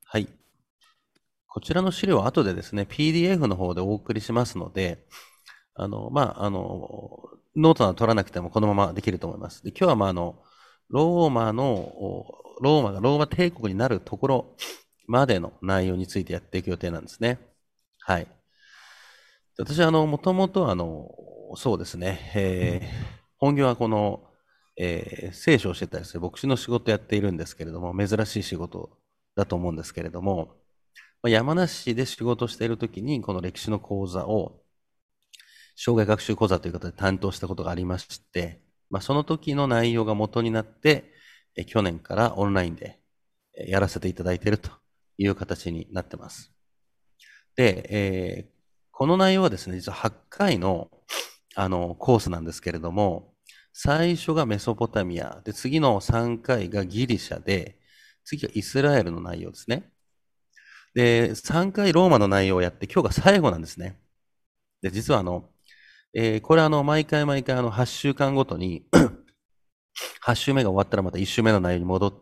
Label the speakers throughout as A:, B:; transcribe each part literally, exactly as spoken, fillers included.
A: はい。こちらの資料は後でですね、ピーディーエフ の方でお送りしますので、あの、まあ、あの、ノートなど取らなくてもこのままできると思います。で、今日は、まあ、あの、ローマの、ローマがローマ帝国になるところまでの内容についてやっていく予定なんですね。はい。私は、あの、もともと、あの、そうですね、えー本業はこの、えー聖書をしてたりする牧師の仕事をやっているんですけれども、珍しい仕事だと思うんですけれども、まあ山梨で仕事をしているときに、この歴史の講座を、生涯学習講座という形で担当したことがありまして、まあ、その時の内容が元になって、え去年からオンラインでえやらせていただいているという形になってます。で、えーこの内容はですね、実ははちかいのあのコースなんですけれども、最初がメソポタミア、で次のさんかいがギリシャで、次がイスラエルの内容ですね。で、さんかいローマの内容をやって、今日が最後なんですね。で、実はあの、えーこれあの、毎回毎回あの、はっしゅうかんごとにはち週目が終わったらまたいち週目の内容に戻って、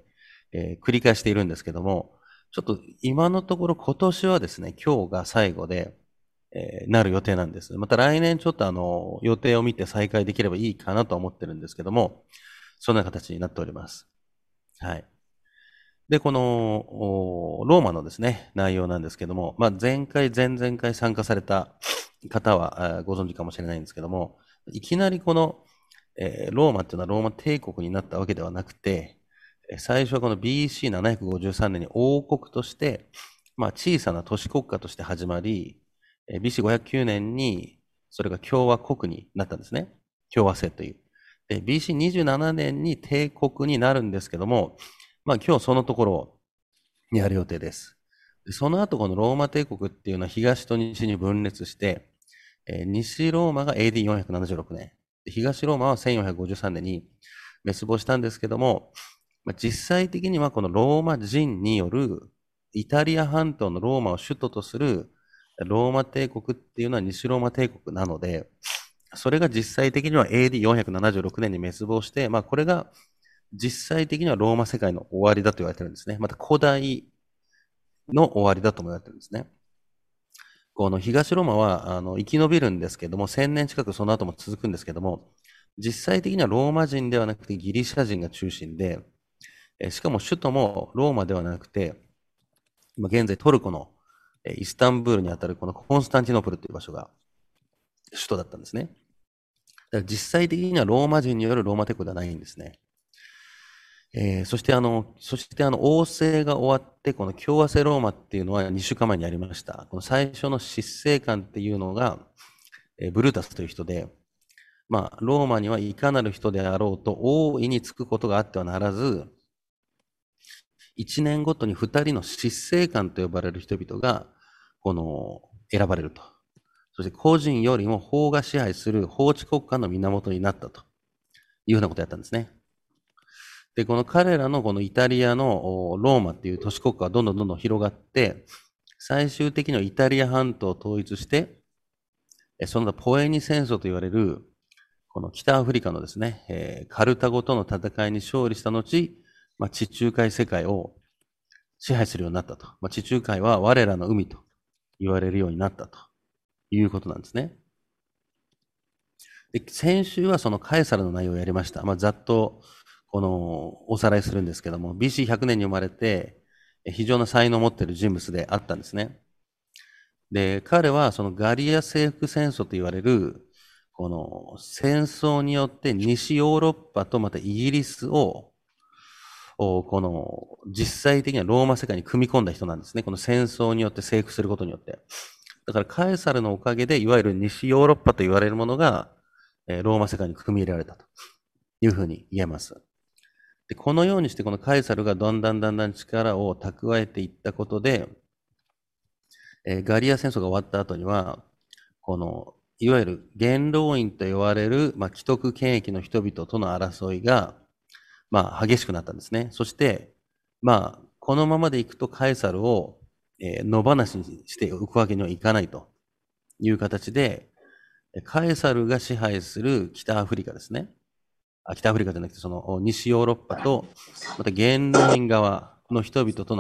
A: えー繰り返しているんですけども、ちょっと今のところ今年はですね、今日が最後で、えーなる予定なんです。また来年ちょっとあの、予定を見て再開できればいいかなと思ってるんですけども、そんな形になっております。はい。で、この、ローマのですね、内容なんですけども、まあ、前回、前々回参加された方はご存知かもしれないんですけども、いきなりこの、えーローマっていうのはローマ帝国になったわけではなくて、最初はこの ビーシーななひゃくごじゅうさんねんに王国として、まあ、小さな都市国家として始まり、ビーシーごひゃくきゅうねんにそれが共和国になったんですね。共和制という。で、ビーシーにじゅうななねんに帝国になるんですけども、まあ今日そのところをやる予定です。でその後このローマ帝国っていうのは東と西に分裂して、えー西ローマが エーディーよんひゃくななじゅうろくねん、東ローマはせんよんひゃくごじゅうさんねんに滅亡したんですけども、まあ、実際的にはこのローマ人によるイタリア半島のローマを首都とするローマ帝国っていうのは西ローマ帝国なので、それが実際的には エーディーよんひゃくななじゅうろくねんに滅亡して、まあこれが実際的にはローマ世界の終わりだと言われてるんですね。また古代の終わりだとも言われてるんですね。この東ローマはあの生き延びるんですけども、せんねん近くその後も続くんですけども、実際的にはローマ人ではなくてギリシャ人が中心で、しかも首都もローマではなくて、今現在トルコのイスタンブールにあたるこのコンスタンティノープルという場所が首都だったんですね。だから実際的にはローマ人によるローマ帝国ではないんですね。えー、そしてあの、そしてあの、王政が終わって、この共和制ローマっていうのはにしゅうかんまえにありました。この最初の執政官っていうのが、えーブルータスという人で、まあ、ローマにはいかなる人であろうと、大いにつくことがあってはならず、いちねんごとにふたりの執政官と呼ばれる人々が、この、選ばれると。そして個人よりも法が支配する法治国家の源になったというふうなことをやったんですね。で、この彼らのこのイタリアのローマっていう都市国家はどんどんどんどん広がって、最終的にはイタリア半島を統一して、その他ポエニ戦争と言われる、この北アフリカのですね、えーカルタゴとの戦いに勝利した後、まあ、地中海世界を支配するようになったと。まあ、地中海は我らの海と言われるようになったということなんですね。で、先週はそのカエサルの内容をやりました。まあ、ざっと、この、おさらいするんですけども、ビーシーひゃくねんに生まれて、非常な才能を持っている人物であったんですね。で、彼はそのガリア征服戦争と言われる、この戦争によって西ヨーロッパとまたイギリスを、この実際的にはローマ世界に組み込んだ人なんですね。この戦争によって征服することによって。だからカエサルのおかげで、いわゆる西ヨーロッパと言われるものが、ローマ世界に組み入れられたというふうに言えます。で、このようにしてこのカエサルがだんだんだんだん力を蓄えていったことで、えーガリア戦争が終わった後には、この、いわゆる元老院と言われる、まあ、既得権益の人々との争いが、まあ、激しくなったんですね。そして、まあ、このままでいくとカエサルを、えー野放しにしておくわけにはいかないという形で、カエサルが支配する北アフリカですね。あ、北アフリカじゃなくて、その西ヨーロッパと、また元老院側の人々との